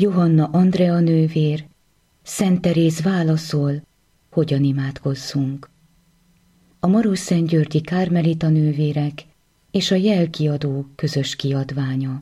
Johanna Andrea nővér, Szent Teréz válaszol, hogyan imádkozzunk. A Marosszentgyörgyi Kármelita nővérek és a Jelkiadó közös kiadványa.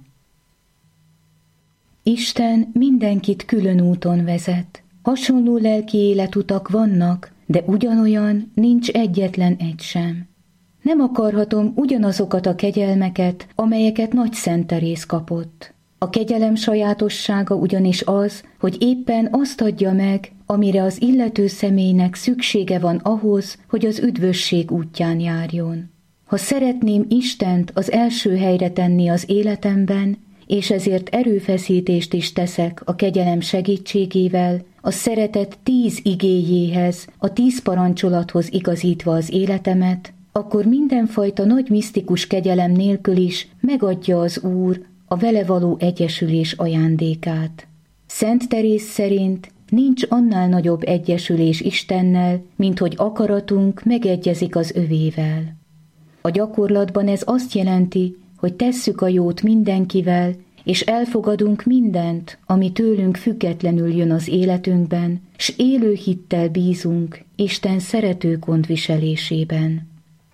Isten mindenkit külön úton vezet. Hasonló lelki életutak vannak, de ugyanolyan nincs egyetlen egy sem. Nem akarhatom ugyanazokat a kegyelmeket, amelyeket Nagy Szent Teréz kapott. A kegyelem sajátossága ugyanis az, hogy éppen azt adja meg, amire az illető személynek szüksége van ahhoz, hogy az üdvösség útján járjon. Ha szeretném Istent az első helyre tenni az életemben, és ezért erőfeszítést is teszek a kegyelem segítségével, a szeretet 10 igéjéhez, a 10 parancsolathoz igazítva az életemet, akkor mindenfajta nagy misztikus kegyelem nélkül is megadja az Úr a vele való egyesülés ajándékát. Szent Teréz szerint nincs annál nagyobb egyesülés Istennel, mint hogy akaratunk megegyezik az övével. A gyakorlatban ez azt jelenti, hogy tesszük a jót mindenkivel, és elfogadunk mindent, ami tőlünk függetlenül jön az életünkben, s élő hittel bízunk Isten szerető gondviselésében.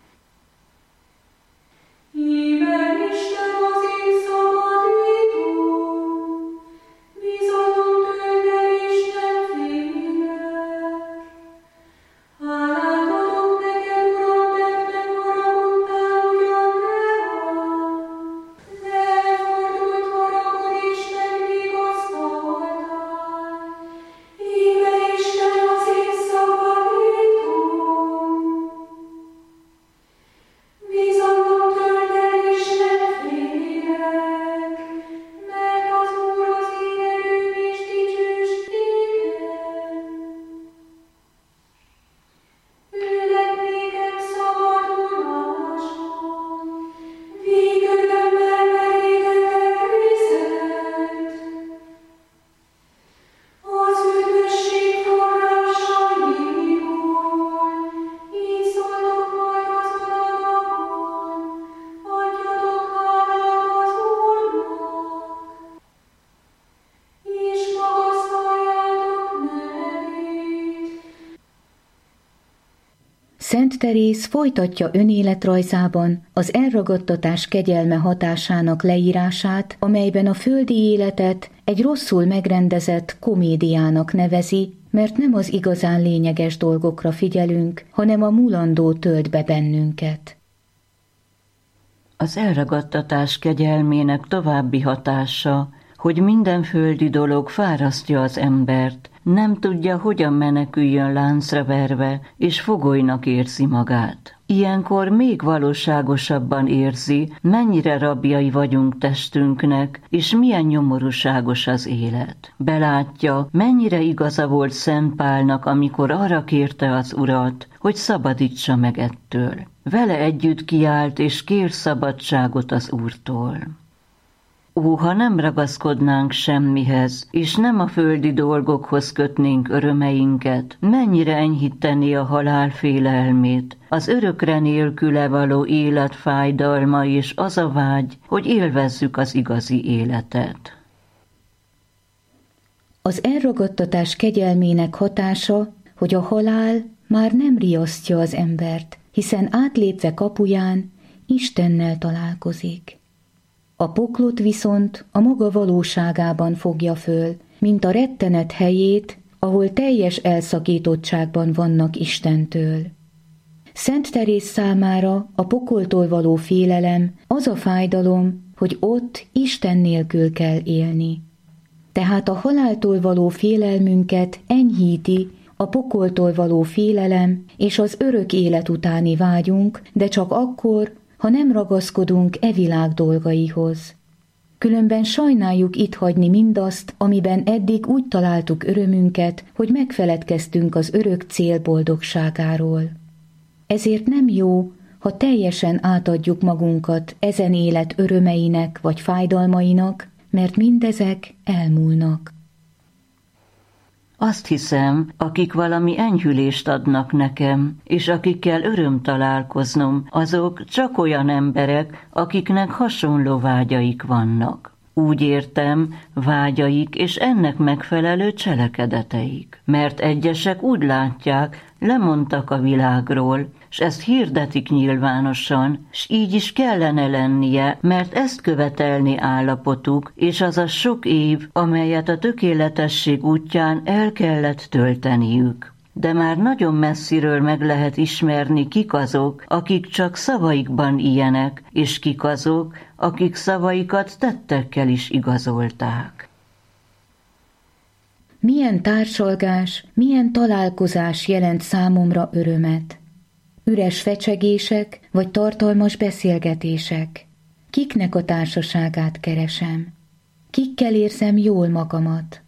Szent Teréz folytatja önéletrajzában az elragadtatás kegyelme hatásának leírását, amelyben a földi életet egy rosszul megrendezett komédiának nevezi, mert nem az igazán lényeges dolgokra figyelünk, hanem a mulandó tölt be bennünket. Az elragadtatás kegyelmének további hatása, hogy minden földi dolog fárasztja az embert, nem tudja, hogyan meneküljön láncra verve, és fogolynak érzi magát. Ilyenkor még valóságosabban érzi, mennyire rabjai vagyunk testünknek, és milyen nyomorúságos az élet. Belátja, mennyire igaza volt Szent Pálnak, amikor arra kérte az Urat, hogy szabadítsa meg ettől. Vele együtt kiált, és kér szabadságot az Úrtól. Ó, ha nem ragaszkodnánk semmihez, és nem a földi dolgokhoz kötnénk örömeinket, mennyire enyhítené a halál félelmét, az örökre nélküle való élet fájdalma és az a vágy, hogy élvezzük az igazi életet. Az elragadtatás kegyelmének hatása, hogy a halál már nem riasztja az embert, hiszen átlépve kapuján Istennel találkozik. A poklot viszont a maga valóságában fogja föl, mint a rettenet helyét, ahol teljes elszakítottságban vannak Istentől. Szent Teréz számára a pokoltól való félelem az a fájdalom, hogy ott Isten nélkül kell élni. Tehát a haláltól való félelmünket enyhíti a pokoltól való félelem és az örök élet utáni vágyunk, de csak akkor, ha nem ragaszkodunk e világ dolgaihoz. Különben sajnáljuk itt hagyni mindazt, amiben eddig úgy találtuk örömünket, hogy megfeledkeztünk az örök cél boldogságáról. Ezért nem jó, ha teljesen átadjuk magunkat ezen élet örömeinek vagy fájdalmainak, mert mindezek elmúlnak. Azt hiszem, akik valami enyhülést adnak nekem, és akikkel öröm találkoznom, azok csak olyan emberek, akiknek hasonló vágyaik vannak. Úgy értem, vágyaik és ennek megfelelő cselekedeteik. Mert egyesek úgy látják, lemondtak a világról, s ezt hirdetik nyilvánosan, s így is kellene lennie, mert ezt követelni állapotuk, és az a sok év, amelyet a tökéletesség útján el kellett tölteniük. De már nagyon messziről meg lehet ismerni, kik azok, akik csak szavaikban ilyenek, és kik azok, akik szavaikat tettekkel is igazolták. Milyen társalgás, milyen találkozás jelent számomra örömet? Üres fecsegések vagy tartalmas beszélgetések? Kiknek a társaságát keresem? Kikkel érzem jól magamat?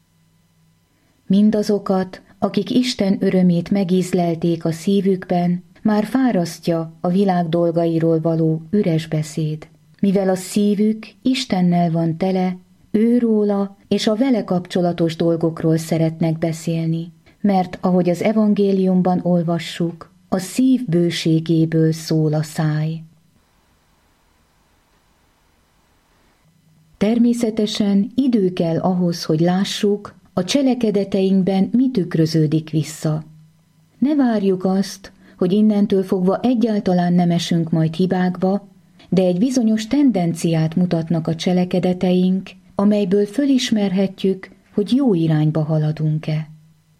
Mindazokat, akik Isten örömét megízlelték a szívükben, már fárasztja a világ dolgairól való üres beszéd. Mivel a szívük Istennel van tele, őróla és a vele kapcsolatos dolgokról szeretnek beszélni, mert ahogy az evangéliumban olvassuk, a szív bőségéből szól a száj. Természetesen idő kell ahhoz, hogy lássuk, a cselekedeteinkben mi tükröződik vissza. Ne várjuk azt, hogy innentől fogva egyáltalán nem esünk majd hibákba, de egy bizonyos tendenciát mutatnak a cselekedeteink, amelyből fölismerhetjük, hogy jó irányba haladunk-e.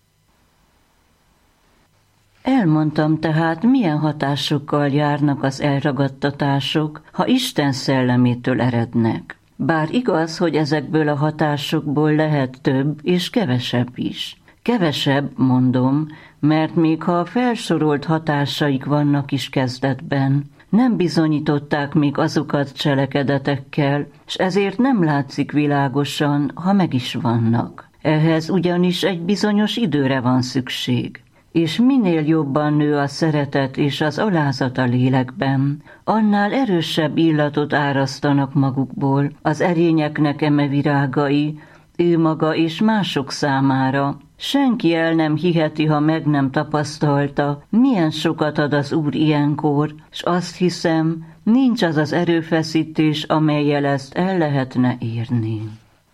Elmondtam tehát, milyen hatásokkal járnak az elragadtatások, ha Isten szellemétől erednek. Bár igaz, hogy ezekből a hatásokból lehet több és kevesebb is. Kevesebb, mondom, mert még ha a felsorolt hatásaik vannak is kezdetben, nem bizonyították még azokat cselekedetekkel, s ezért nem látszik világosan, ha meg is vannak. Ehhez ugyanis egy bizonyos időre van szükség. És minél jobban nő a szeretet és az alázat a lélekben, annál erősebb illatot árasztanak magukból az erényeknek eme virágai, ő maga és mások számára. Senki el nem hiheti, ha meg nem tapasztalta, milyen sokat ad az Úr ilyenkor, s azt hiszem, nincs az az erőfeszítés, amellyel ezt el lehetne érni.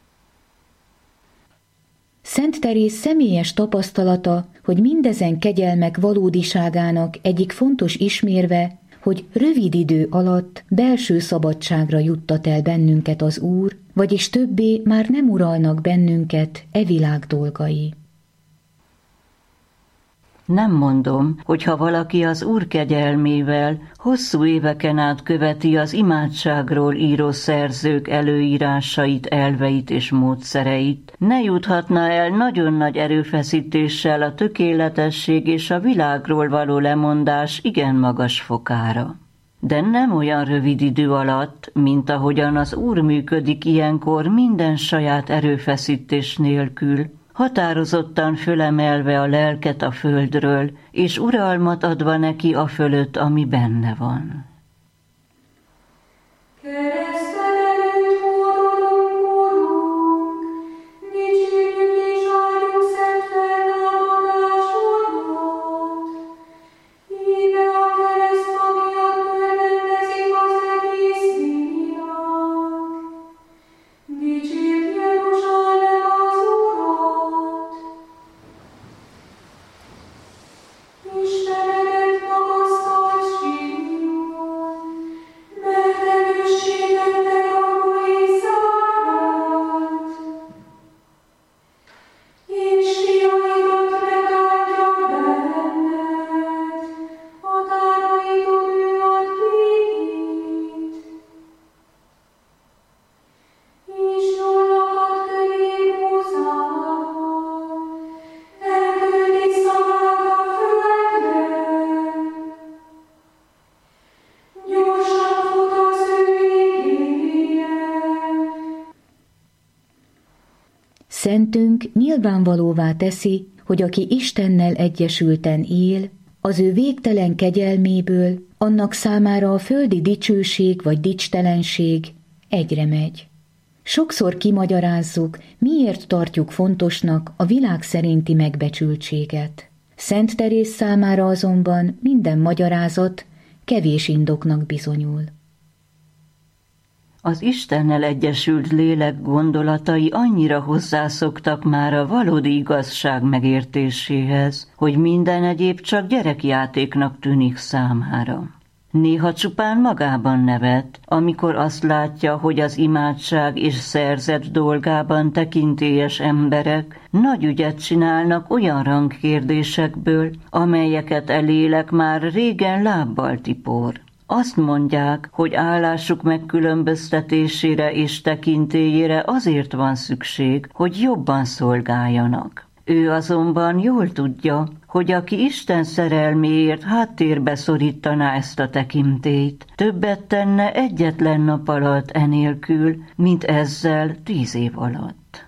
Szent Teréz személyes tapasztalata, hogy mindezen kegyelmek valódiságának egyik fontos ismérve, hogy rövid idő alatt belső szabadságra juttat el bennünket az Úr, vagyis többé már nem uralnak bennünket e világ dolgai. Nem mondom, hogy ha valaki az Úr kegyelmével hosszú éveken át követi az imádságról író szerzők előírásait, elveit és módszereit, ne juthatna el nagyon nagy erőfeszítéssel a tökéletesség és a világról való lemondás igen magas fokára. De nem olyan rövid idő alatt, mint ahogyan az Úr működik ilyenkor minden saját erőfeszítés nélkül, határozottan fölemelve a lelket a földről, és uralmat adva neki a fölött, ami benne van. Szentünk nyilvánvalóvá teszi, hogy aki Istennel egyesülten él, az ő végtelen kegyelméből, annak számára a földi dicsőség vagy dicstelenség egyre megy. Sokszor kimagyarázzuk, miért tartjuk fontosnak a világ szerinti megbecsültséget. Szent Teréz számára azonban minden magyarázat kevés indoknak bizonyul. Az Istennel egyesült lélek gondolatai annyira hozzászoktak már a valódi igazság megértéséhez, hogy minden egyéb csak gyerekjátéknak tűnik számára. Néha csupán magában nevet, amikor azt látja, hogy az imádság és szerzett dolgában tekintélyes emberek nagy ügyet csinálnak olyan rangkérdésekből, amelyeket a lélek már régen lábbal tipor. Azt mondják, hogy állásuk megkülönböztetésére és tekintélyére azért van szükség, hogy jobban szolgáljanak. Ő azonban jól tudja, hogy aki Isten szerelméért háttérbe szorítaná ezt a tekintélyt, többet tenne egyetlen nap alatt enélkül, mint ezzel 10 év alatt.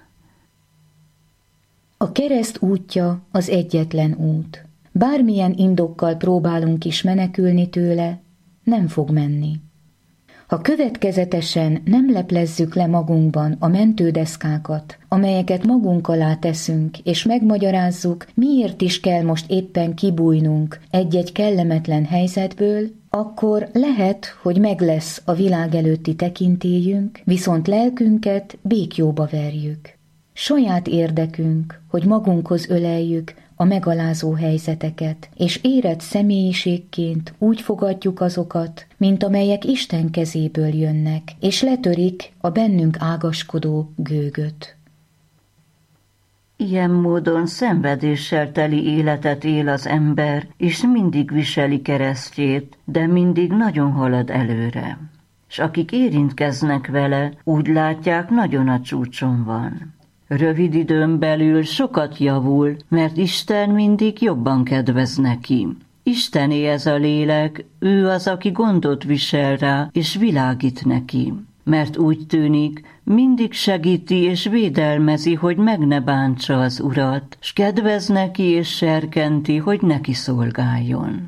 A kereszt útja az egyetlen út. Bármilyen indokkal próbálunk is menekülni tőle, nem fog menni. Ha következetesen nem leplezzük le magunkban a mentődeszkákat, amelyeket magunk alá teszünk, és megmagyarázzuk, miért is kell most éppen kibújnunk egy-egy kellemetlen helyzetből, akkor lehet, hogy meg lesz a világ előtti tekintélyünk, viszont lelkünket békjóba verjük. Saját érdekünk, hogy magunkhoz öleljük a megalázó helyzeteket, és érett személyiségként úgy fogadjuk azokat, mint amelyek Isten kezéből jönnek, és letörik a bennünk ágaskodó gőgöt. Ilyen módon szenvedéssel teli életet él az ember, és mindig viseli keresztjét, de mindig nagyon halad előre. S akik érintkeznek vele, úgy látják, nagyon a csúcson van. Rövid időn belül sokat javul, mert Isten mindig jobban kedvez neki. Istené ez a lélek, ő az, aki gondot visel rá, és világít neki. Mert úgy tűnik, mindig segíti és védelmezi, hogy meg ne bántsa az Urat, s kedvez neki és serkenti, hogy neki szolgáljon.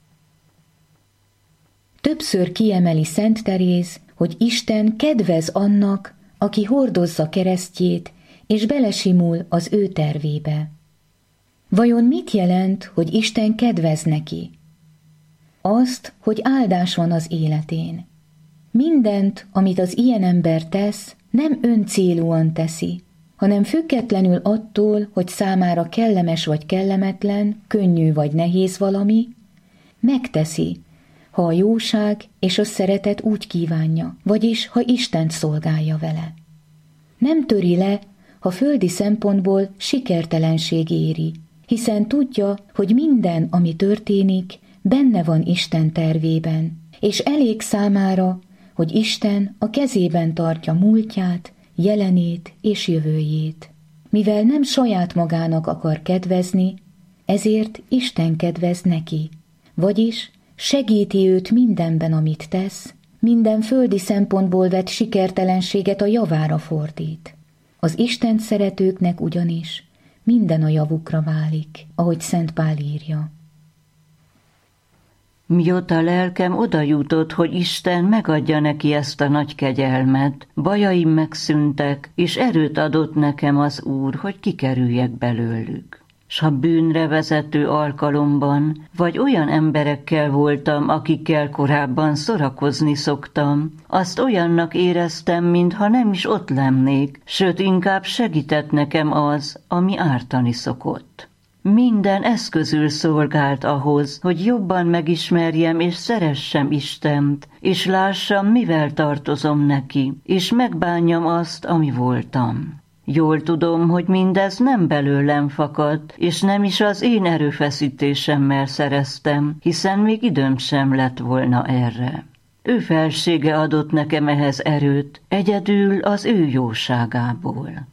Többször kiemeli Szent Teréz, hogy Isten kedvez annak, aki hordozza keresztjét, és belesimul az ő tervébe. Vajon mit jelent, hogy Isten kedvez neki? Azt, hogy áldás van az életén. Mindent, amit az ilyen ember tesz, nem öncélúan teszi, hanem függetlenül attól, hogy számára kellemes vagy kellemetlen, könnyű vagy nehéz valami, megteszi, ha a jóság és a szeretet úgy kívánja, vagyis ha Istent szolgálja vele. Nem töri le, ha földi szempontból sikertelenség éri, hiszen tudja, hogy minden, ami történik, benne van Isten tervében, és elég számára, hogy Isten a kezében tartja múltját, jelenét és jövőjét. Mivel nem saját magának akar kedvezni, ezért Isten kedvez neki, vagyis segíti őt mindenben, amit tesz, minden földi szempontból vett sikertelenséget a javára fordít. Az Istent szeretőknek ugyanis minden a javukra válik, ahogy Szent Pál írja. Mióta lelkem oda jutott, hogy Isten megadja neki ezt a nagy kegyelmet, bajaim megszűntek, és erőt adott nekem az Úr, hogy kikerüljek belőlük. S ha bűnre vezető alkalomban, vagy olyan emberekkel voltam, akikkel korábban szórakozni szoktam, azt olyannak éreztem, mintha nem is ott lennék, sőt inkább segített nekem az, ami ártani szokott. Minden eszközül szolgált ahhoz, hogy jobban megismerjem és szeressem Istent, és lássam, mivel tartozom neki, és megbánjam azt, ami voltam. Jól tudom, hogy mindez nem belőlem fakadt, és nem is az én erőfeszítésemmel szereztem, hiszen még időm sem lett volna erre. Ő felsége adott nekem ehhez erőt, egyedül az ő jóságából.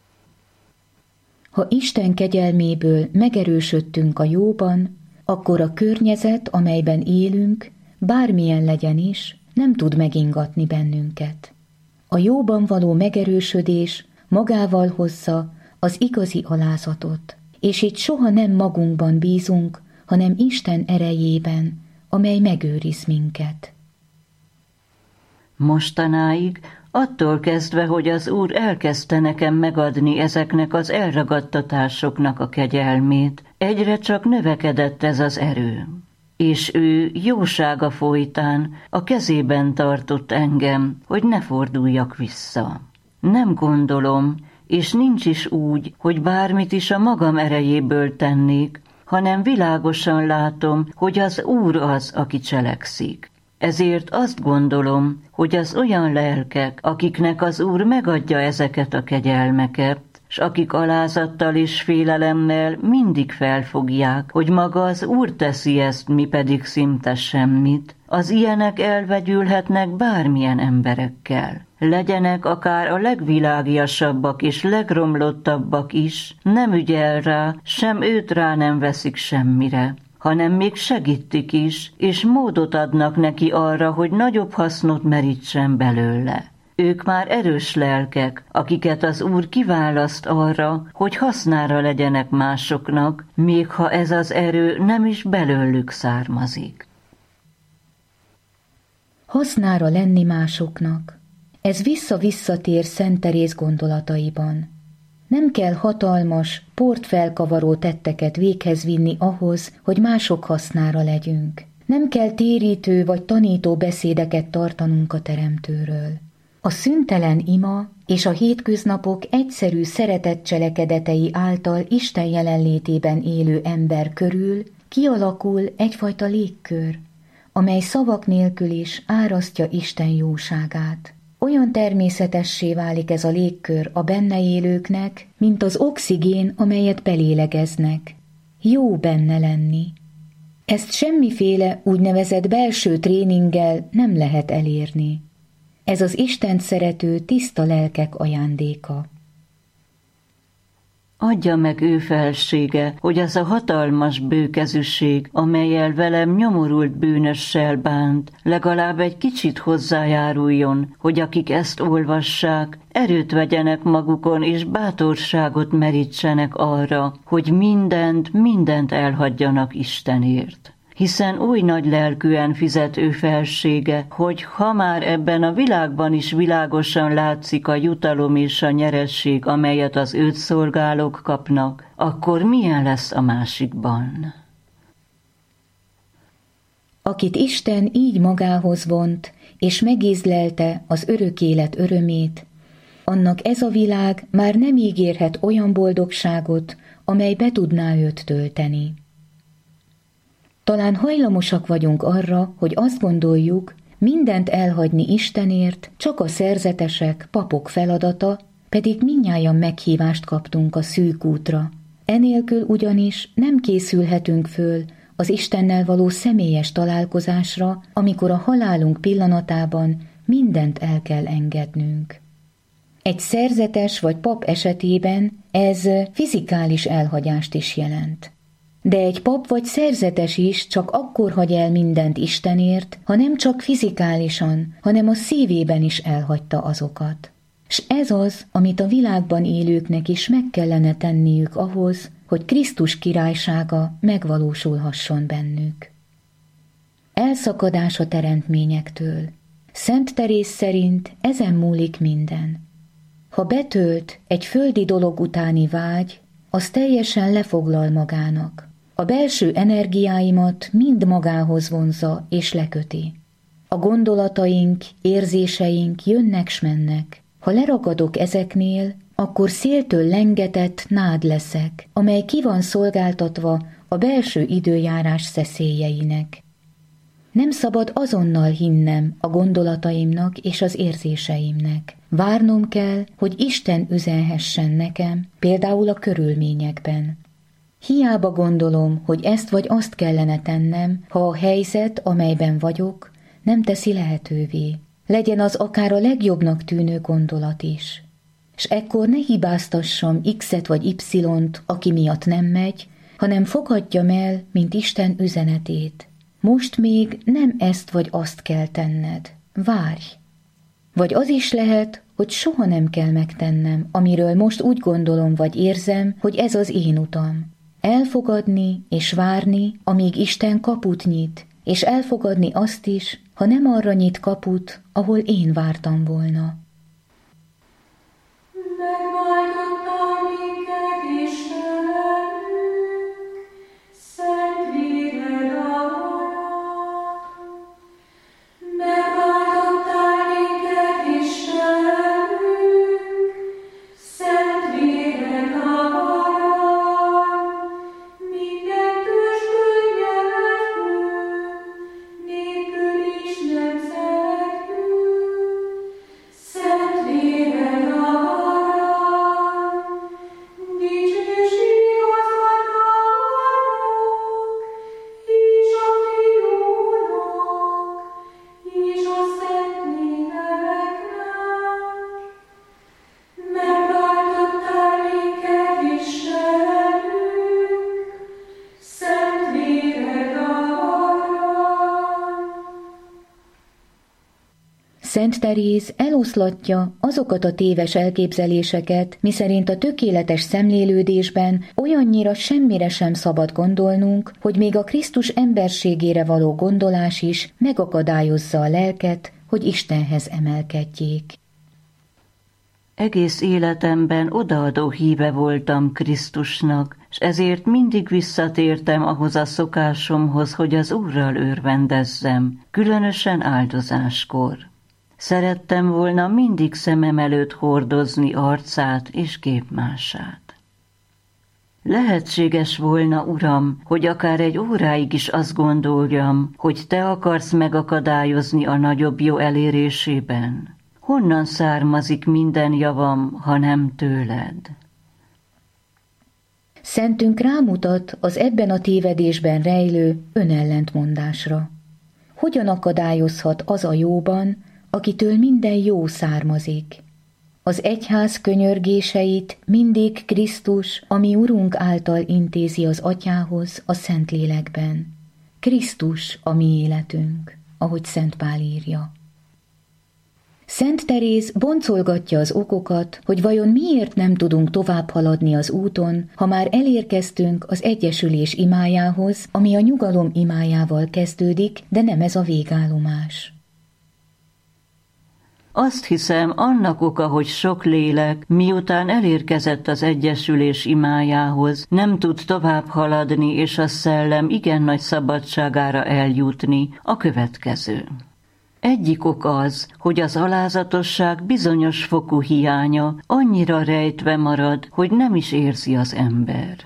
Ha Isten kegyelméből megerősödtünk a jóban, akkor a környezet, amelyben élünk, bármilyen legyen is, nem tud megingatni bennünket. A jóban való megerősödés magával hozza az igazi alázatot, és itt soha nem magunkban bízunk, hanem Isten erejében, amely megőriz minket. Mostanáig, attól kezdve, hogy az Úr elkezdte nekem megadni ezeknek az elragadtatásoknak a kegyelmét, egyre csak növekedett ez az erő. és ő jósága folytán a kezében tartott engem, hogy ne forduljak vissza. Nem gondolom, és nincs is úgy, hogy bármit is a magam erejéből tennék, hanem világosan látom, hogy az Úr az, aki cselekszik. Ezért azt gondolom, hogy az olyan lelkek, akiknek az Úr megadja ezeket a kegyelmeket, s akik alázattal és félelemmel mindig felfogják, hogy maga az Úr teszi ezt, mi pedig szinte semmit, az ilyenek elvegyülhetnek bármilyen emberekkel. Legyenek akár a legvilágiasabbak és legromlottabbak is, nem ügyel rá, sem őt rá nem veszik semmire, hanem még segítik is, és módot adnak neki arra, hogy nagyobb hasznot merítsen belőle. Ők már erős lelkek, akiket az Úr kiválaszt arra, hogy hasznára legyenek másoknak, még ha ez az erő nem is belőlük származik. Hasznára lenni másoknak. Ez vissza-visszatér Szent Teréz gondolataiban. Nem kell hatalmas, port felkavaró tetteket véghez vinni ahhoz, hogy mások hasznára legyünk. Nem kell térítő vagy tanító beszédeket tartanunk a Teremtőről. A szüntelen ima és a hétköznapok egyszerű szeretett cselekedetei által Isten jelenlétében élő ember körül kialakul egyfajta légkör, amely szavak nélkül is árasztja Isten jóságát. Olyan természetessé válik ez a légkör a benne élőknek, mint az oxigén, amelyet belélegeznek. Jó benne lenni. Ezt semmiféle úgynevezett belső tréninggel nem lehet elérni. Ez az Istent szerető, tiszta lelkek ajándéka. Adja meg ő felsége, hogy az a hatalmas bőkezűség, amellyel velem nyomorult bűnössel bánt, legalább egy kicsit hozzájáruljon, hogy akik ezt olvassák, erőt vegyenek magukon és bátorságot merítsenek arra, hogy mindent elhagyjanak Istenért. Hiszen oly nagy lelkűen fizet ő felsége, hogy ha már ebben a világban is világosan látszik a jutalom és a nyeresség, amelyet az őt szolgálók kapnak, akkor milyen lesz a másikban? Akit Isten így magához vont, és megízlelte az örök élet örömét, annak ez a világ már nem ígérhet olyan boldogságot, amely be tudná őt tölteni. Talán hajlamosak vagyunk arra, hogy azt gondoljuk, mindent elhagyni Istenért csak a szerzetesek, papok feladata, pedig mindnyájan meghívást kaptunk a szűk útra. Enélkül ugyanis nem készülhetünk föl az Istennel való személyes találkozásra, amikor a halálunk pillanatában mindent el kell engednünk. Egy szerzetes vagy pap esetében ez fizikális elhagyást is jelent. De egy pap vagy szerzetes is csak akkor hagy el mindent Istenért, ha nem csak fizikálisan, hanem a szívében is elhagyta azokat. S ez az, amit a világban élőknek is meg kellene tenniük ahhoz, hogy Krisztus királysága megvalósulhasson bennük. Elszakadás a teremtményektől. Szent Teréz szerint ezen múlik minden. Ha betölt egy földi dolog utáni vágy, az teljesen lefoglal magának. A belső energiáimat mind magához vonzza és leköti. A gondolataink, érzéseink jönnek s mennek. Ha leragadok ezeknél, akkor széltől lengetett nád leszek, amely ki van szolgáltatva a belső időjárás szeszélyeinek. Nem szabad azonnal hinnem a gondolataimnak és az érzéseimnek. Várnom kell, hogy Isten üzenhessen nekem, például a körülményekben. Hiába gondolom, hogy ezt vagy azt kellene tennem, ha a helyzet, amelyben vagyok, nem teszi lehetővé. Legyen az akár a legjobbnak tűnő gondolat is. S ekkor ne hibáztassam X-et vagy Y-t, aki miatt nem megy, hanem fogadjam el, mint Isten üzenetét. Most még nem ezt vagy azt kell tenned. Várj! Vagy az is lehet, hogy soha nem kell megtennem, amiről most úgy gondolom vagy érzem, hogy ez az én utam. Elfogadni és várni, amíg Isten kaput nyit, és elfogadni azt is, ha nem arra nyit kaput, ahol én vártam volna. Istenünk, szent véred a Szent Teréz eloszlatja azokat a téves elképzeléseket, miszerint a tökéletes szemlélődésben olyannyira semmire sem szabad gondolnunk, hogy még a Krisztus emberségére való gondolás is megakadályozza a lelket, hogy Istenhez emelkedjék. Egész életemben odaadó híve voltam Krisztusnak, s ezért mindig visszatértem ahhoz a szokásomhoz, hogy az Úrral örvendezzem, különösen áldozáskor. Szerettem volna mindig szemem előtt hordozni arcát és képmását. Lehetséges volna, Uram, hogy akár egy óráig is azt gondoljam, hogy Te akarsz megakadályozni a nagyobb jó elérésében. Honnan származik minden javam, ha nem tőled? Szentünk rámutat az ebben a tévedésben rejlő önellentmondásra. Hogyan akadályozhat az a jóban, akitől minden jó származik? Az egyház könyörgéseit mindig Krisztus, ami Urunk által intézi az Atyához a Szentlélekben. Krisztus a mi életünk, ahogy Szent Pál írja. Szent Teréz boncolgatja az okokat, hogy vajon miért nem tudunk tovább haladni az úton, ha már elérkeztünk az egyesülés imájához, ami a nyugalom imájával kezdődik, de nem ez a végállomás. Azt hiszem, annak oka, hogy sok lélek, miután elérkezett az egyesülés imájához, nem tud tovább haladni, és a szellem igen nagy szabadságára eljutni, a következő. Egyik ok az, hogy az alázatosság bizonyos fokú hiánya annyira rejtve marad, hogy nem is érzi az ember.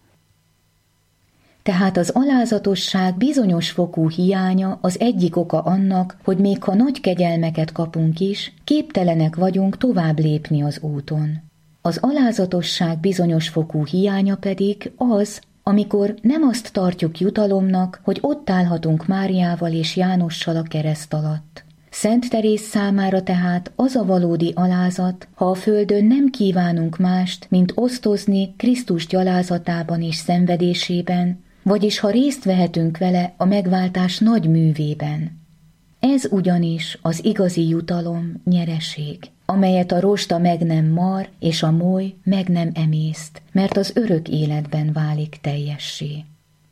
Tehát az alázatosság bizonyos fokú hiánya az egyik oka annak, hogy még ha nagy kegyelmeket kapunk is, képtelenek vagyunk tovább lépni az úton. Az alázatosság bizonyos fokú hiánya pedig az, amikor nem azt tartjuk jutalomnak, hogy ott állhatunk Máriával és Jánossal a kereszt alatt. Szent Teréz számára tehát az a valódi alázat, ha a földön nem kívánunk mást, mint osztozni Krisztus gyalázatában és szenvedésében, vagyis ha részt vehetünk vele a megváltás nagy művében. Ez ugyanis az igazi jutalom, nyereség, amelyet a rosta meg nem mar, és a moly meg nem emészt, mert az örök életben válik teljessé.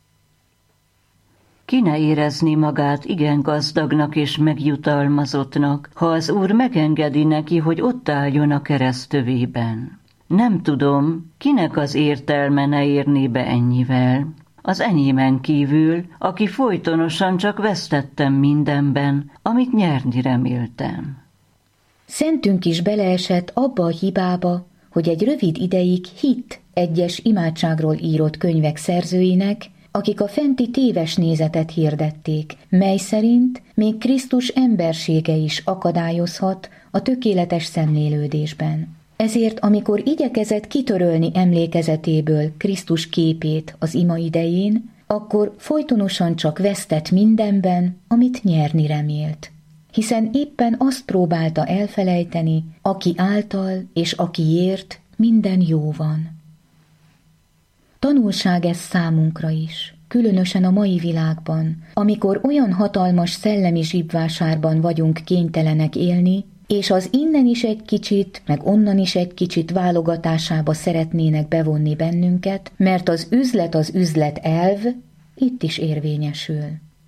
Ki ne érezné magát igen gazdagnak és megjutalmazottnak, ha az Úr megengedi neki, hogy ott álljon a keresztövében. Nem tudom, kinek az értelme ne érné be ennyivel. Az enyémen kívül, aki folytonosan csak vesztettem mindenben, amit nyerni reméltem. Szentünk is beleesett abba a hibába, hogy egy rövid ideig hitt egyes imádságról írott könyvek szerzőinek, akik a fenti téves nézetet hirdették, mely szerint még Krisztus embersége is akadályozhat a tökéletes szemlélődésben. Ezért, amikor igyekezett kitörölni emlékezetéből Krisztus képét az ima idején, akkor folytonosan csak vesztett mindenben, amit nyerni remélt. Hiszen éppen azt próbálta elfelejteni, aki által és akiért minden jó van. Tanulság ez számunkra is, különösen a mai világban, amikor olyan hatalmas szellemi zsibvásárban vagyunk kénytelenek élni, és az innen is egy kicsit, meg onnan is egy kicsit válogatásába szeretnének bevonni bennünket, mert az üzlet elv itt is érvényesül.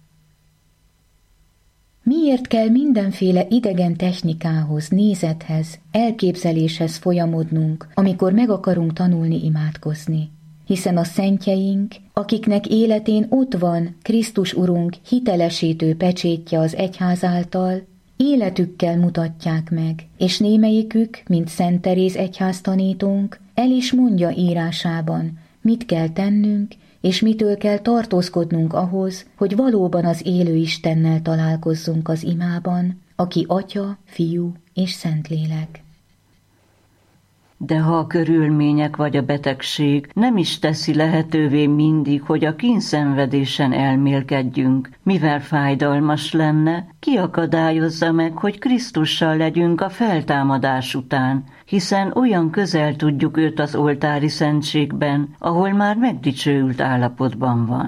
Miért kell mindenféle idegen technikához, nézethez, elképzeléshez folyamodnunk, amikor meg akarunk tanulni imádkozni? Hiszen a szentjeink, akiknek életén ott van Krisztus Urunk hitelesítő pecsétje az egyház által, életükkel mutatják meg, és némelyikük, mint Szent Teréz egyháztanítónk, el is mondja írásában, mit kell tennünk, és mitől kell tartózkodnunk ahhoz, hogy valóban az élő Istennel találkozzunk az imában, aki Atya, Fiú és Szentlélek. De ha a körülmények vagy a betegség nem is teszi lehetővé mindig, hogy a kínszenvedésen elmélkedjünk, mivel fájdalmas lenne, ki akadályozza meg, hogy Krisztussal legyünk a feltámadás után, hiszen olyan közel tudjuk őt az oltári szentségben, ahol már megdicsőült állapotban van.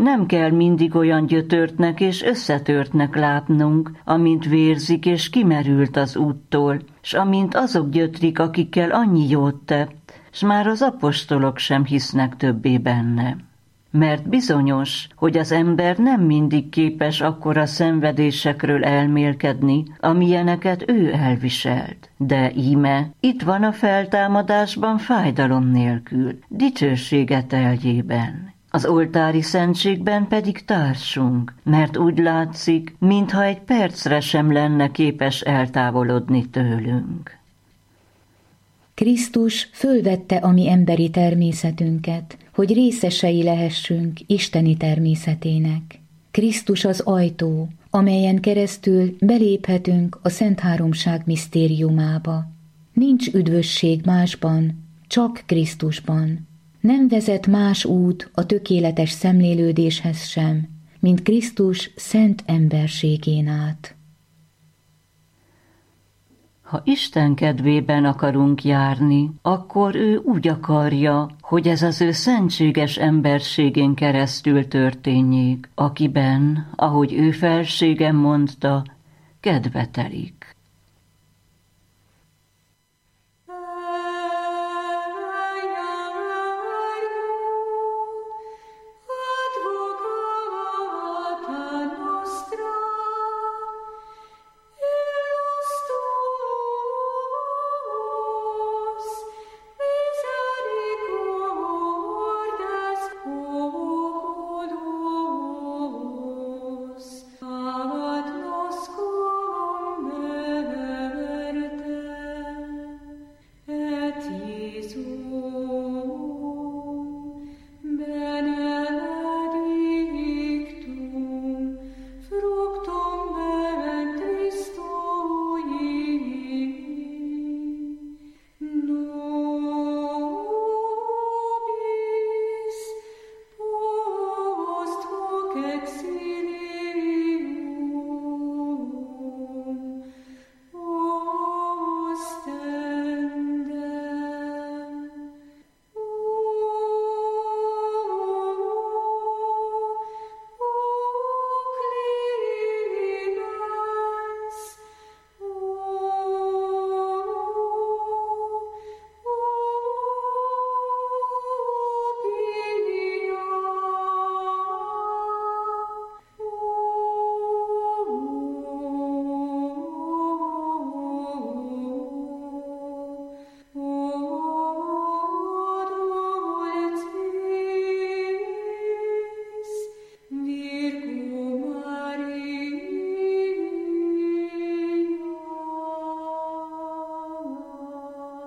Nem kell mindig olyan gyötörtnek és összetörtnek látnunk, amint vérzik és kimerült az úttól, s amint azok gyötrik, akikkel annyi jót tett, s már az apostolok sem hisznek többé benne. Mert bizonyos, hogy az ember nem mindig képes akkora szenvedésekről elmélkedni, amilyeneket ő elviselt. De íme, itt van a feltámadásban fájdalom nélkül, dicsősége teljében. Az oltári szentségben pedig társunk, mert úgy látszik, mintha egy percre sem lenne képes eltávolodni tőlünk. Krisztus fölvette a mi emberi természetünket, hogy részesei lehessünk isteni természetének. Krisztus az ajtó, amelyen keresztül beléphetünk a Szent Háromság misztériumába. Nincs üdvösség másban, csak Krisztusban. Nem vezet más út a tökéletes szemlélődéshez sem, mint Krisztus szent emberségén át. Ha Isten kedvében akarunk járni, akkor ő úgy akarja, hogy ez az ő szentséges emberségén keresztül történjék, akiben, ahogy ő felsége mondta, kedve telik.